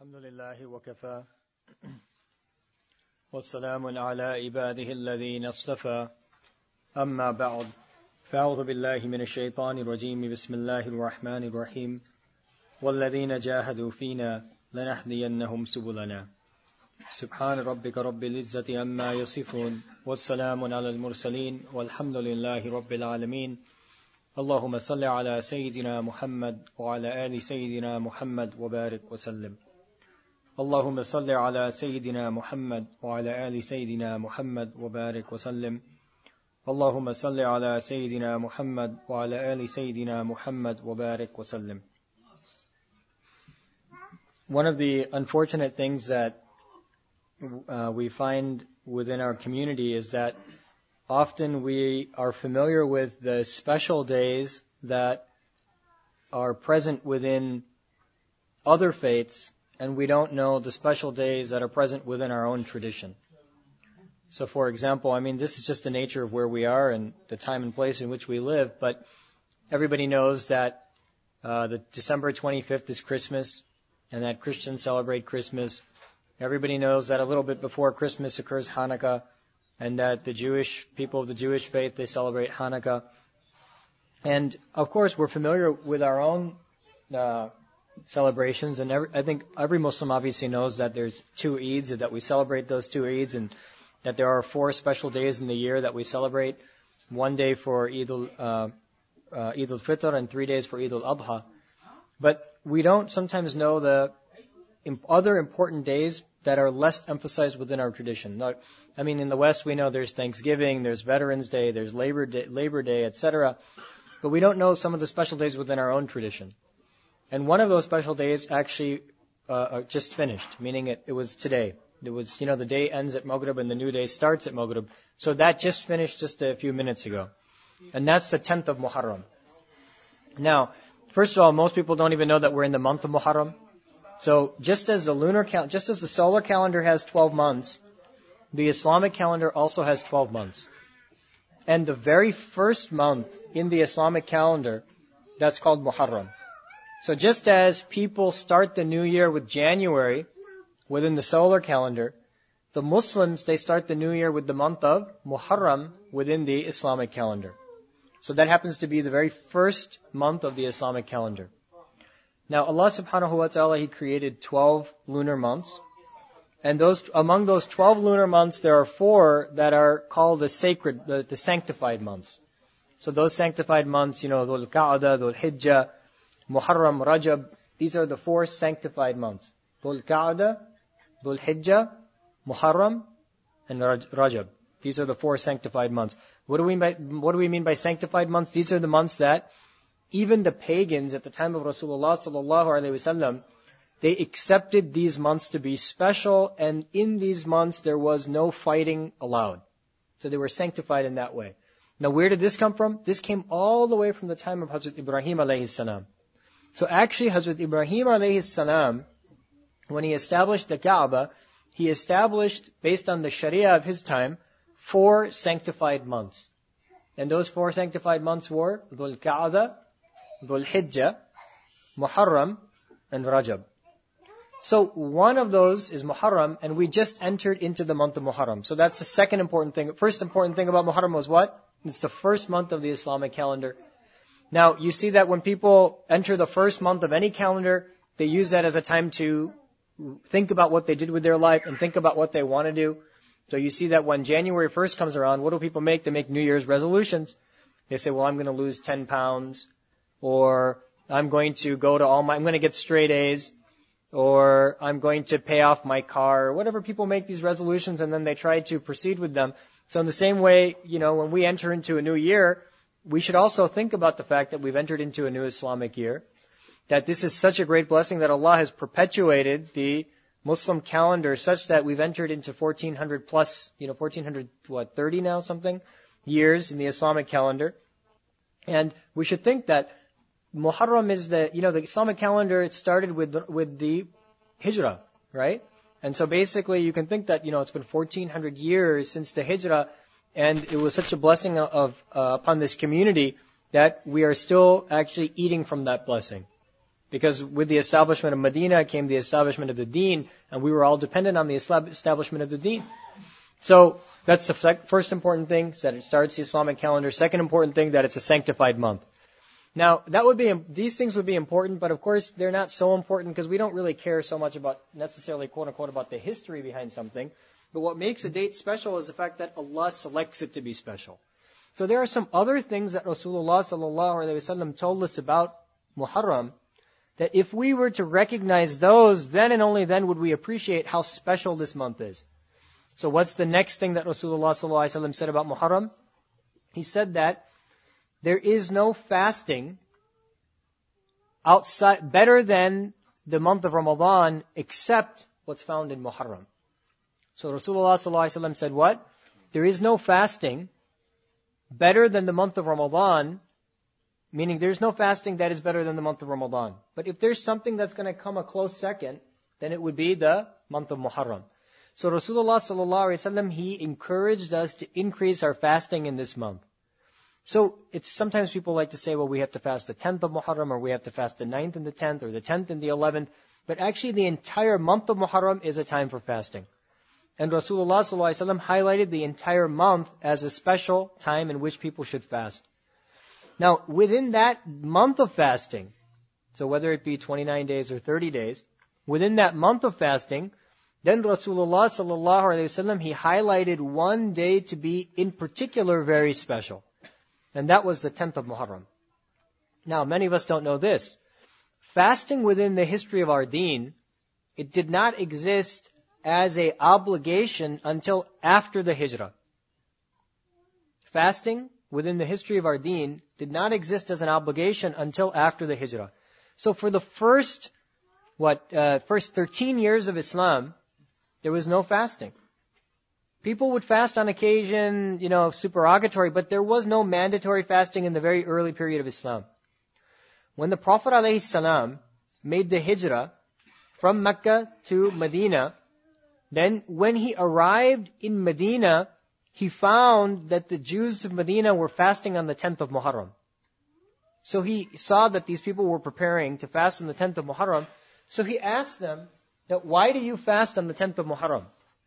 الحمد لله وكفى والسلام على عباده الذين اصطفى أما بعد فأعوذ بالله من الشيطان الرجيم بسم الله الرحمن الرحيم والذين جاهدوا فينا لنهدينهم سبلنا سبحان ربك رب العزة عما يصفون والسلام على المرسلين والحمد لله رب العالمين اللهم صل على سيدنا محمد وعلى آل سيدنا محمد وبارك وسلم اللهم صل على سيدنا محمد وعلى آل سيدنا محمد وبارك وسلم اللهم صل على سيدنا محمد وعلى آل سيدنا محمد وبارك وسلم. One of the unfortunate things that we find within our community is that often we are familiar with the special days that are present within other faiths, and we don't know the special days that are present within our own tradition. So for example, this is just the nature of where we are and the time and place in which we live, but everybody knows that the December 25th is Christmas, and that Christians celebrate Christmas. Everybody knows that a little bit before Christmas occurs Hanukkah, and that the Jewish people of the Jewish faith, they celebrate Hanukkah. And of course, we're familiar with our own celebrations, and I think every Muslim obviously knows that there's two Eids, and that we celebrate those two Eids, and that there are 4 special days in the year that we celebrate. 1 day for Eid al-Fitr and 3 days for Eid al-Adha. But we don't sometimes know the other important days that are less emphasized within our tradition. In the West we know there's Thanksgiving, there's Veterans Day, there's Labor Day, etc. But we don't know some of the special days within our own tradition. And one of those special days actually just finished, meaning it was today. It was, the day ends at Maghrib and the new day starts at Maghrib. So that just finished just a few minutes ago. And that's the 10th of Muharram. Now, first of all, most people don't even know that we're in the month of Muharram. So just as the solar calendar has 12 months, the Islamic calendar also has 12 months. And the very first month in the Islamic calendar, that's called Muharram. So just as people start the new year with January within the solar calendar, the Muslims, they start the new year with the month of Muharram within the Islamic calendar. So that happens to be the very first month of the Islamic calendar. Now Allah subhanahu wa ta'ala, He created 12 lunar months. And among those 12 lunar months, there are 4 that are called the sacred, the sanctified months. So those sanctified months, Dhul Qa'dah, Dhul Hijjah, Muharram, Rajab, these are the 4 sanctified months. Dhul Qa'dah, Dhul Hijjah, Muharram, and Rajab. These are the 4 sanctified months. What do we mean by sanctified months? These are the months that even the pagans at the time of Rasulullah sallallahu alaihi wasallam, they accepted these months to be special, and in these months there was no fighting allowed. So they were sanctified in that way. Now where did this come from? This came all the way from the time of Hazrat Ibrahim alayhi salam. So actually Hazrat Ibrahim alayhi salam, when he established the Kaaba, he established, based on the Sharia of his time, 4 sanctified months. And those 4 sanctified months were Dhul Qa'dah, Dhul Hijjah, Muharram, and Rajab. So one of those is Muharram, and we just entered into the month of Muharram. So that's the second important thing. First important thing about Muharram was what? It's the first month of the Islamic calendar. Now, you see that when people enter the first month of any calendar, they use that as a time to think about what they did with their life and think about what they want to do. So you see that when January 1st comes around, what do people make? They make New Year's resolutions. They say, well, I'm going to lose 10 pounds, or I'm going to I'm going to get straight A's, or I'm going to pay off my car, or whatever. People make these resolutions and then they try to proceed with them. So in the same way, when we enter into a new year, we should also think about the fact that we've entered into a new Islamic year, that this is such a great blessing that Allah has perpetuated the Muslim calendar such that we've entered into 1400 plus, 30 now something, years in the Islamic calendar. And we should think that Muharram is the Islamic calendar, it started with the Hijrah, right? And so basically you can think that, it's been 1400 years since the Hijrah, and it was such a blessing upon this community that we are still actually eating from that blessing. Because with the establishment of Medina came the establishment of the deen, and we were all dependent on the establishment of the deen. So that's the first important thing, that it starts the Islamic calendar. Second important thing, that it's a sanctified month. Now, these things would be important, but of course they're not so important because we don't really care so much about necessarily, quote unquote, about the history behind something. But what makes a date special is the fact that Allah selects it to be special. So there are some other things that Rasulullah sallallahu alaihi wasallam told us about Muharram, that if we were to recognize those, then and only then would we appreciate how special this month is. So what's the next thing that Rasulullah sallallahu alaihi wasallam said about Muharram? He said that there is no fasting better than the month of Ramadan except what's found in Muharram. So Rasulullah sallallahu alaihi wasallam said what? There is no fasting better than the month of Ramadan, meaning there's no fasting that is better than the month of Ramadan. But if there's something that's going to come a close second, then it would be the month of Muharram. So Rasulullah sallallahu alaihi wasallam, he encouraged us to increase our fasting in this month. So it's sometimes people like to say, well, we have to fast the 10th of Muharram, or we have to fast the 9th and the 10th, or the 10th and the 11th. But actually the entire month of Muharram is a time for fasting. And Rasulullah sallallahu alaihi wasallam highlighted the entire month as a special time in which people should fast. Now, within that month of fasting, so whether it be 29 days or 30 days, within that month of fasting, then Rasulullah sallallahu alaihi wasallam, he highlighted one day to be in particular very special. And that was the 10th of Muharram. Now, many of us don't know this. Fasting within the history of our deen, it did not exist as an obligation until after the hijrah. Fasting within the history of our deen did not exist as an obligation until after the hijrah. So for the first 13 years of Islam, there was no fasting. People would fast on occasion, supererogatory, but there was no mandatory fasting in the very early period of Islam. When the Prophet ﷺ made the hijrah from Mecca to Medina, then when he arrived in Medina, he found that the Jews of Medina were fasting on the 10th of Muharram. So he saw that these people were preparing to fast on the 10th of Muharram. So he asked them, that why do you fast on the 10th of Muharram?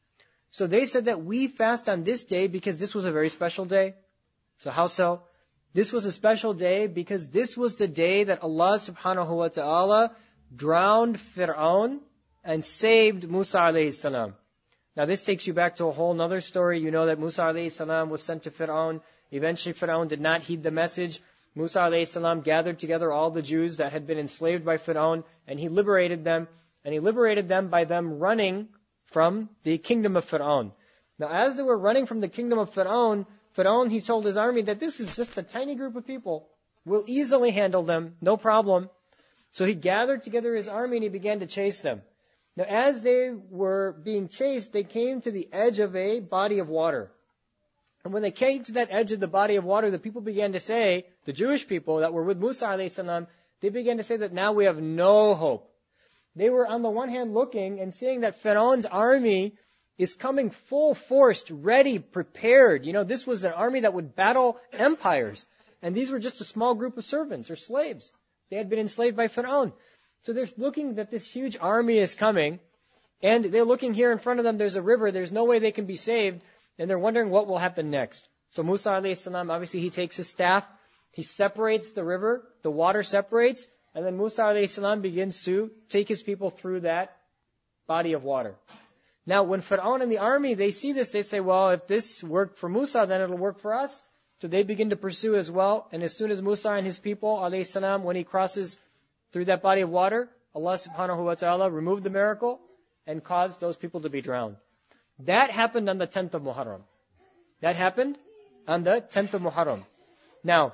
So they said that we fast on this day because this was a very special day. So how so? This was a special day because this was the day that Allah subhanahu wa ta'ala drowned Fir'aun and saved Musa alayhi salam. Now this takes you back to a whole other story. You know that Musa alayhi salam was sent to Fir'aun. Eventually Fir'aun did not heed the message. Musa alayhi salam gathered together all the Jews that had been enslaved by Fir'aun, and he liberated them. And he liberated them by them running from the kingdom of Fir'aun. Now as they were running from the kingdom of Fir'aun, he told his army that this is just a tiny group of people. We'll easily handle them, no problem. So he gathered together his army and he began to chase them. Now as they were being chased, they came to the edge of a body of water. And when they came to that edge of the body of water, the people began to say, the Jewish people that were with Musa alayhi salam, they began to say that now we have no hope. They were on the one hand looking and seeing that Pharaoh's army is coming full force, ready, prepared. This was an army that would battle empires. And these were just a small group of servants or slaves. They had been enslaved by Pharaoh. So they're looking that this huge army is coming. And they're looking here in front of them, there's a river, there's no way they can be saved. And they're wondering what will happen next. So Musa alayhi salam, obviously he takes his staff, he separates the river, the water separates, and then Musa alayhi salam begins to take his people through that body of water. Now, when Fir'aun and the army, they see this, they say, well, if this worked for Musa, then it'll work for us. So they begin to pursue as well. And as soon as Musa and his people, alayhi salam, when he crosses through that body of water, Allah subhanahu wa ta'ala removed the miracle and caused those people to be drowned. That happened on the 10th of Muharram. That happened on the 10th of Muharram. Now,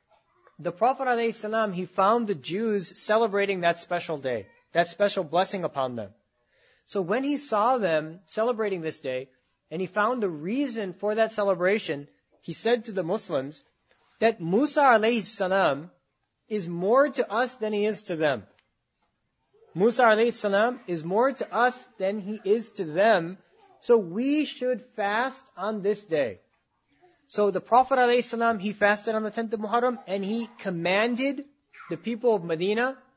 the Prophet ﷺ, he found the Jews celebrating that special day, that special blessing upon them. So when he saw them celebrating this day, and he found the reason for that celebration, he said to the Muslims that Musa ﷺ is more to us than he is to them. Musa ﷺ is more to us than he is to them, so we should fast on this day. So the Prophet ﷺ, he fasted on the 10th of Muharram, and he commanded the people of Medina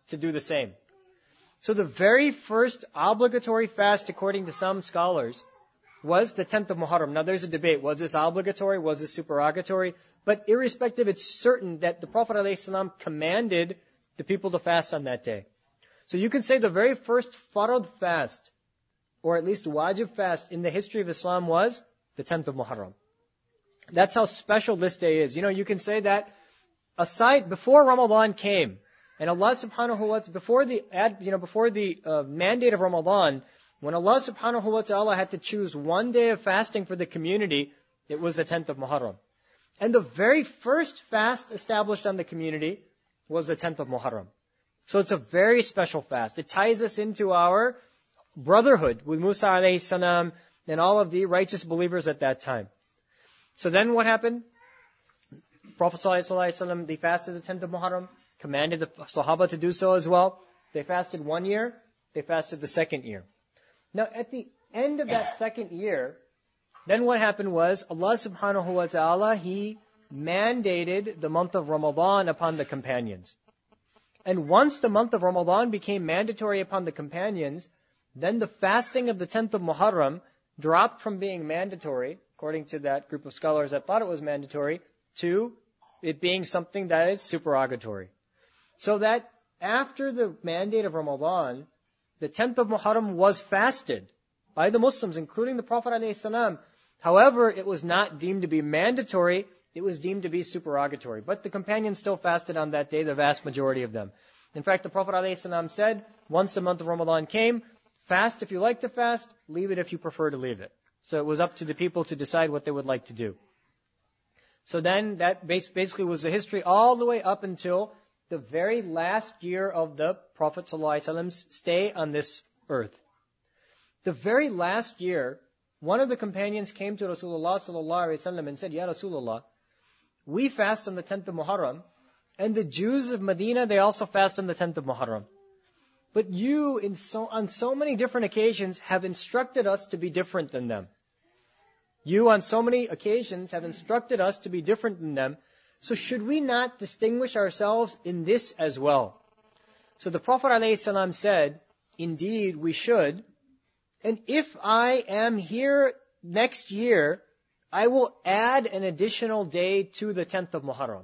to do the same. So the very first obligatory fast, according to some scholars, was the 10th of Muharram. Now there's a debate. Was this obligatory? Was this supererogatory? But irrespective, it's certain that the Prophet ﷺ commanded the people to fast on that day. So you can say the very first farad fast, or at least wajib fast in the history of Islam was the 10th of Muharram. That's how special this day is. You can say that aside, before Ramadan came, and Allah subhanahu wa ta'ala, before the mandate of Ramadan, when Allah subhanahu wa ta'ala had to choose one day of fasting for the community, it was the 10th of Muharram. And the very first fast established on the community was the 10th of Muharram. So it's a very special fast. It ties us into our brotherhood with Musa alayhi salam and all of the righteous believers at that time. So then what happened? Prophet sallallahu alaihi wasallam, they fasted the 10th of Muharram, commanded the Sahaba to do so as well. They fasted 1 year, they fasted the second year. Now at the end of that second year, then what happened was Allah subhanahu wa ta'ala, He mandated the month of Ramadan upon the companions. And once the month of Ramadan became mandatory upon the companions, then the fasting of the 10th of Muharram dropped from being mandatory, according to that group of scholars that thought it was mandatory, to it being something that is supererogatory. So that after the mandate of Ramadan, the 10th of Muharram was fasted by the Muslims, including the Prophet ﷺ. However, it was not deemed to be mandatory, it was deemed to be supererogatory. But the companions still fasted on that day, the vast majority of them. In fact, the Prophet ﷺ said, once the month of Ramadan came, fast if you like to fast, leave it if you prefer to leave it. So it was up to the people to decide what they would like to do. So then that basically was the history all the way up until the very last year of the Prophet ﷺ's stay on this earth. The very last year, one of the companions came to Rasulullah ﷺ and said, Ya Rasulullah, we fast on the 10th of Muharram, and the Jews of Medina, they also fast on the 10th of Muharram. But you, on so many different occasions, have instructed us to be different than them. You, on so many occasions, have instructed us to be different than them. So should we not distinguish ourselves in this as well? So the Prophet ﷺ said, indeed, we should. And if I am here next year, I will add an additional day to the 10th of Muharram.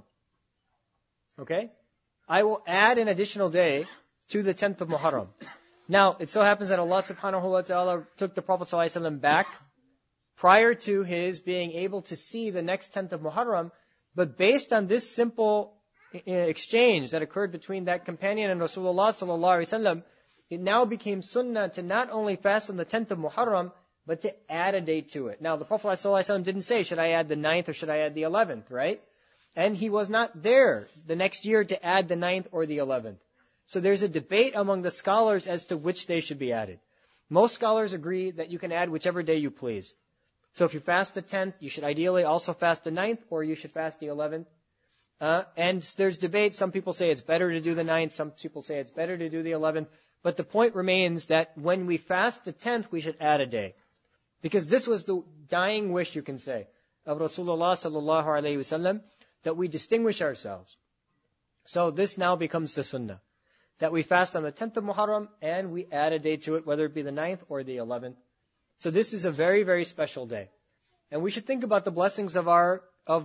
Okay? I will add an additional day to the 10th of Muharram. Now, it so happens that Allah subhanahu wa ta'ala took the Prophet ﷺ back prior to his being able to see the next 10th of Muharram, but based on this simple exchange that occurred between that companion and Rasulullah sallallahu alaihi wasallam, it now became sunnah to not only fast on the 10th of Muharram, but to add a date to it. Now, the Prophet ﷺ didn't say, should I add the 9th or should I add the 11th, right? And he was not there the next year to add the 9th or the 11th. So there's a debate among the scholars as to which day should be added. Most scholars agree that you can add whichever day you please. So if you fast the 10th, you should ideally also fast the 9th, or you should fast the 11th. And there's debate. Some people say it's better to do the 9th. Some people say it's better to do the 11th. But the point remains that when we fast the 10th, we should add a day. Because this was the dying wish, you can say, of Rasulullah sallallahu alaihi wasallam, that we distinguish ourselves. So this now becomes the sunnah, that we fast on the 10th of Muharram and we add a day to it, whether it be the 9th or the 11th. So this is a very, very special day. And we should think about the blessings of Allah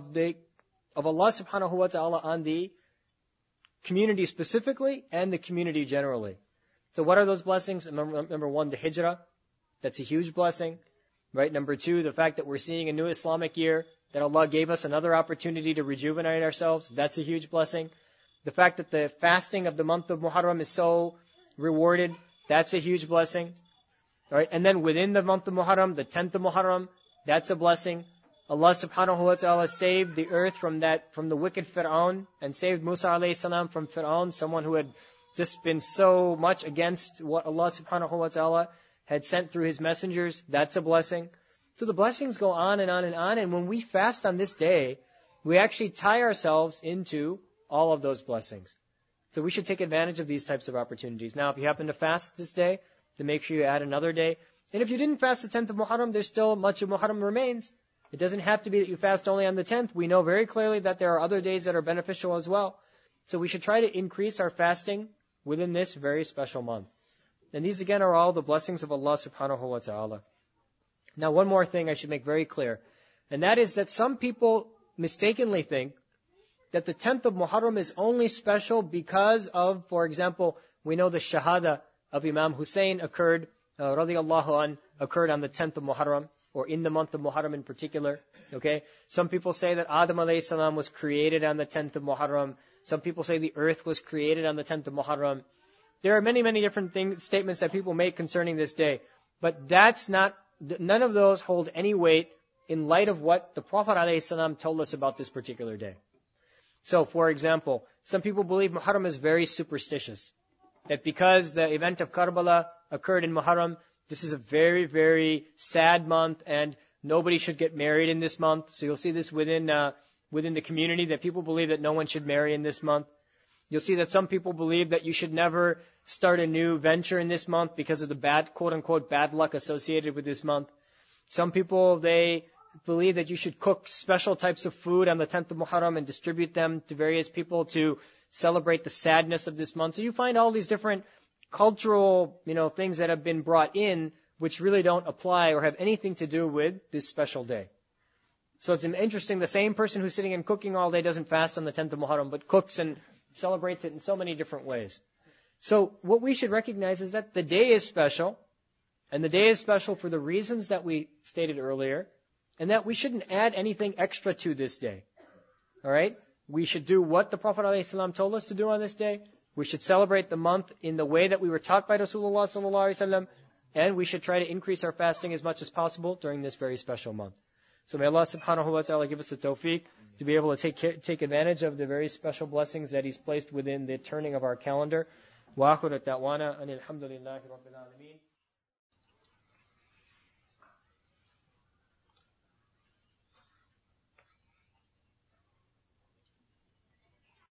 subhanahu wa ta'ala on the community specifically and the community generally. So what are those blessings? Number one, the hijrah. That's a huge blessing. Right? Number two, the fact that we're seeing a new Islamic year, that Allah gave us another opportunity to rejuvenate ourselves. That's a huge blessing. The fact that the fasting of the month of Muharram is so rewarded, that's a huge blessing. Right? And then within the month of Muharram, the 10th of Muharram, that's a blessing. Allah subhanahu wa ta'ala saved the earth from the wicked Fir'aun, and saved Musa alayhi salam from Fir'aun, someone who had just been so much against what Allah subhanahu wa ta'ala had sent through His messengers. That's a blessing. So the blessings go on and on and on, and when we fast on this day, we actually tie ourselves into all of those blessings. So we should take advantage of these types of opportunities. Now, if you happen to fast this day, then make sure you add another day. And if you didn't fast the 10th of Muharram, there's still much of Muharram remains. It doesn't have to be that you fast only on the 10th. We know very clearly that there are other days that are beneficial as well. So we should try to increase our fasting within this very special month. And these again are all the blessings of Allah subhanahu wa ta'ala. Now one more thing I should make very clear, and that is that some people mistakenly think that the 10th of Muharram is only special because of, for example, we know the Shahada of Imam Hussein occurred, radiyallahu an, occurred on the 10th of Muharram, or in the month of Muharram in particular. Okay? Some people say that Adam alayhi salam was created on the 10th of Muharram. Some people say the earth was created on the 10th of Muharram. There are many, many different statements that people make concerning this day. But none of those hold any weight in light of what the Prophet alayhi salam told us about this particular day. So, for example, some people believe Muharram is very superstitious. That because the event of Karbala occurred in Muharram, this is a very, very sad month and nobody should get married in this month. So you'll see this within the community, that people believe that no one should marry in this month. You'll see that some people believe that you should never start a new venture in this month because of the bad, quote unquote, bad luck associated with this month. Some people, they believe that you should cook special types of food on the 10th of Muharram and distribute them to various people to celebrate the sadness of this month. So you find all these different cultural, things that have been brought in which really don't apply or have anything to do with this special day. So it's interesting, the same person who's sitting and cooking all day doesn't fast on the 10th of Muharram, but cooks and celebrates it in so many different ways. So what we should recognize is that the day is special, and the day is special for the reasons that we stated earlier, and that we shouldn't add anything extra to this day. Alright? We should do what the Prophet ﷺ told us to do on this day. We should celebrate the month in the way that we were taught by Rasulullah ﷺ, and we should try to increase our fasting as much as possible during this very special month. So may Allah subhanahu wa ta'ala give us the tawfiq to be able to take advantage of the very special blessings that He's placed within the turning of our calendar. Wa akhiru da'wana anil hamdulillahi rabbil alameen.